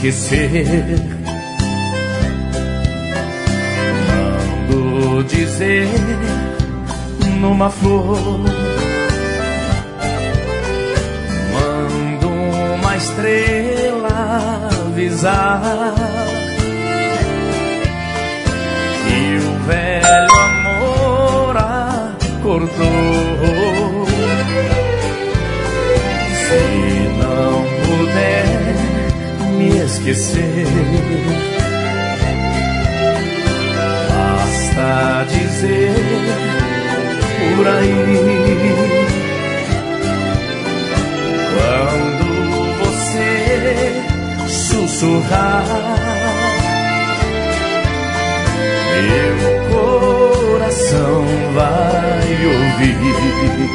esquecer. Mando dizer numa flor, mando uma estrela avisar que o velho amor acordou. Se não puder me esquecer, basta dizer por aí, quando você sussurrar, meu coração vai ouvir.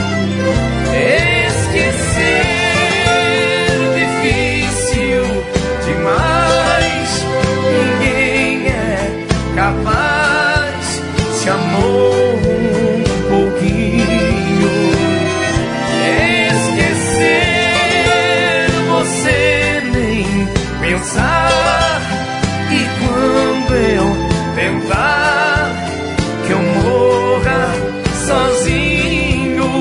Esquecer difícil demais, ninguém é capaz. Te amou um pouquinho. Esquecer você nem pensar, e quando eu tentar que eu morra sozinho.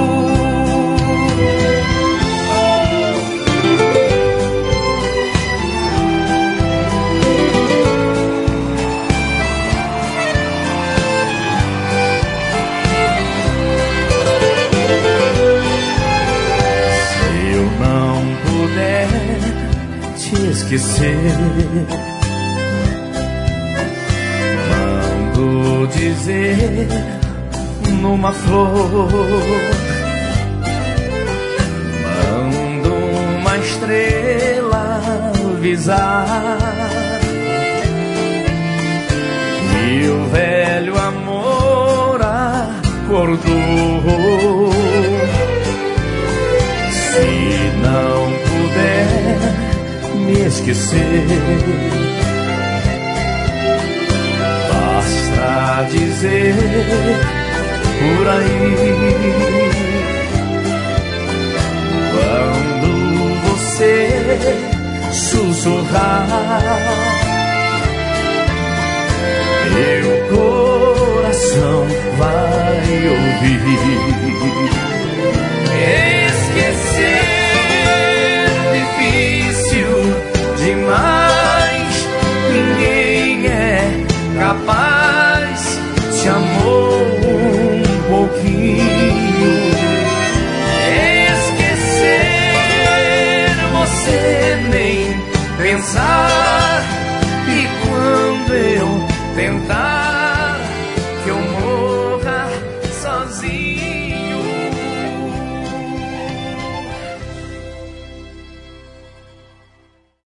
Se eu não puder te esquecer, mando dizer numa flor, mando uma estrela avisar que o velho amor acordou. Se não puder me esquecer, basta dizer por aí, quando você sussurrar, meu coração vai ouvir.